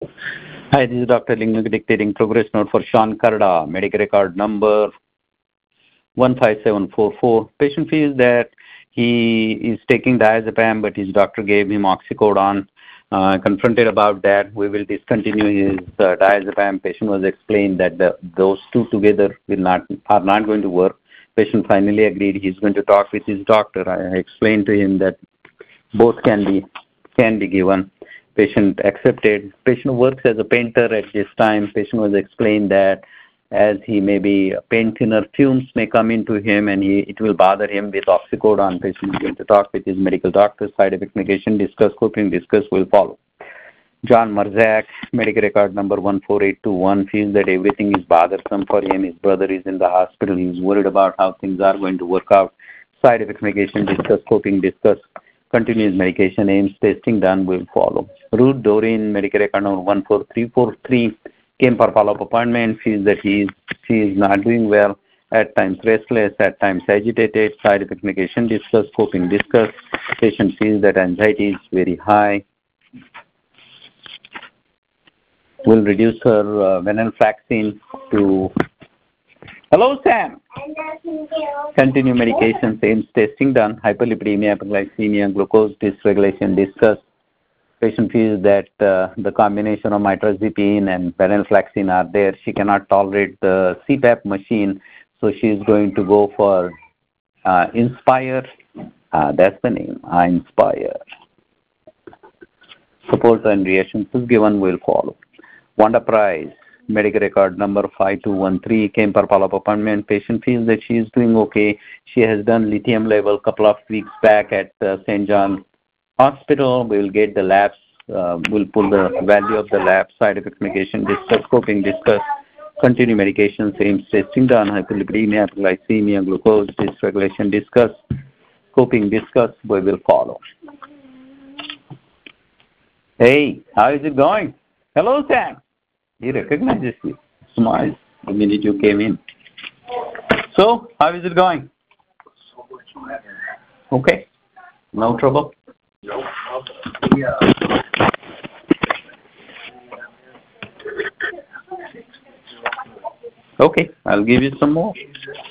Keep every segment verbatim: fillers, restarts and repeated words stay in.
Hi, this is Doctor Lingam dictating progress note for Sean Karda, medical record number one five seven four four. Patient feels that he is taking diazepam, but his doctor gave him oxycodone. Uh, confronted about that, we will discontinue his uh, diazepam. Patient was explained that the, those two together will not are not going to work. Patient finally agreed he's going to talk with his doctor. I explained to him that both can be can be given. Patient accepted. Patient works as a painter at this time. Patient was explained that as he may be paint thinner fumes may come into him and he, it will bother him with oxycodone. Patient is going to talk with his medical doctor. Side effect mitigation, discuss, coping, discuss will follow. John Marzak, medical record number one four eight two one, feels that everything is bothersome for him. His brother is in the hospital. He's worried about how things are going to work out. Side effect mitigation, discuss, coping, discuss. Continuous medication aims, testing done will follow. Ruth Doreen, medical record number one four three four three, came for follow-up appointment, feels that he is, she is not doing well, at times restless, at times agitated. Side effect medication, discuss, coping, discuss. Patient feels that anxiety is very high. Will reduce her uh, venlafaxine to... Hello, Sam. Continue medication, same testing done. Hyperlipidemia, hyperglycemia, glucose dysregulation discussed. Patient feels that uh, the combination of mitrazepine and venlafaxine are there. She cannot tolerate the C PAP machine, so she is going to go for uh, Inspire. Uh, that's the name, uh, Inspire. Support and reactions is given will follow. Wanda Price, medical record number five two one three, came for follow-up appointment. Patient feels that she is doing okay. She has done lithium level a couple of weeks back at uh, Saint John Hospital. We will get the labs. Uh, we'll pull the value of the lab. Side effect medication, discuss, coping, discuss. Continue medication, same testing done. Hyperlipidemia, hyperglycemia, glucose dysregulation, discuss. Coping, discuss. We will follow. Hey, how is it going? Hello, Sam. He recognizes you. Smiles the minute you came in. So, how is it going? So much better. Okay. No trouble? No trouble. Yeah. Okay, I'll give you some more.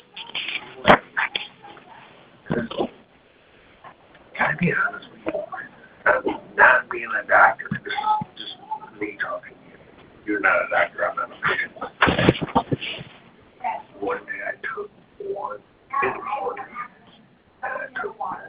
Can I be honest with you? I'm not being a doctor. This is just me talking. You're not a doctor, I'm not a patient. One day I took one in the morning, and I took one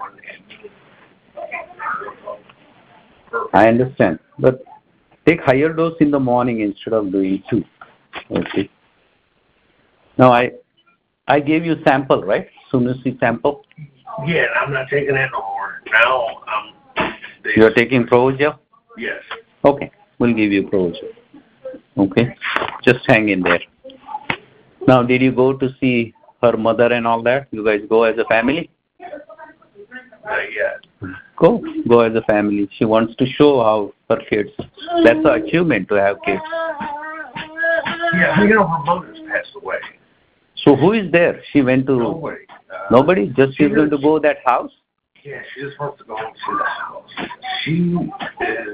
in I understand. But take higher dose in the morning instead of doing two. Okay. Now, I I gave you sample, right? Sunusi sample? Yeah, I'm not taking that no more. Now, I'm... You're taking Provogel? Yes. Okay, we'll give you Provogel. Okay, just hang in there. Now, did you go to see her mother and all that? You guys go as a family? Not yet. Go, go as a family. She wants to show how her kids. That's an achievement to have kids. Yeah, you know, her mother's passed away. So who is there? She went to... Nobody. Uh, Nobody? Just she's going to go that house? Yeah, she just wants to go and see the house. She is...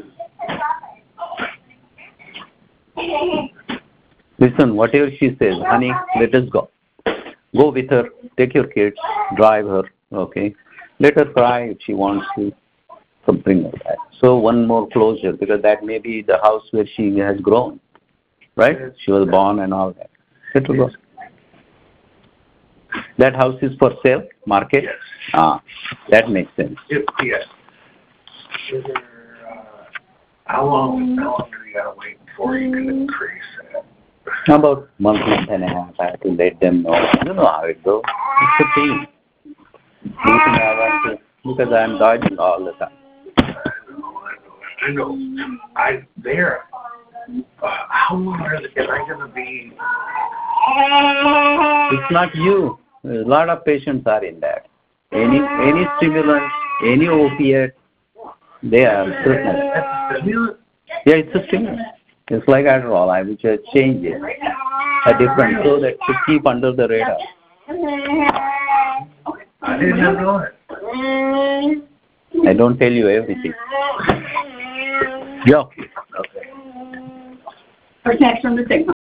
Listen, whatever she says, honey, let us go. Go with her, take your kids, drive her, okay? Let her cry if she wants to, something like that. So one more closure, because that may be the house where she has grown, right? She was born and all that. Let her go. That house is for sale, market? Yes. Ah, that makes sense. It, yes. Is there, uh, how long, how long do you gotta wait before you can increase that? About a month, month and a half, I have to let them know. You know how it goes. It's a team. Anything I want to, because I'm dodging all the time. I know, I know, I know. I, there, uh, how long are they, am I gonna be? It's not you. A lot of patients are in that. Any any stimulant, any opiate, they are certain. That's a stimulant? Yeah, it's a stimulant. It's like Adderall. I will just change it. A different, so that to keep under the radar. I didn't know it. I don't tell you everything. Yo. Okay. Or snatched from the sick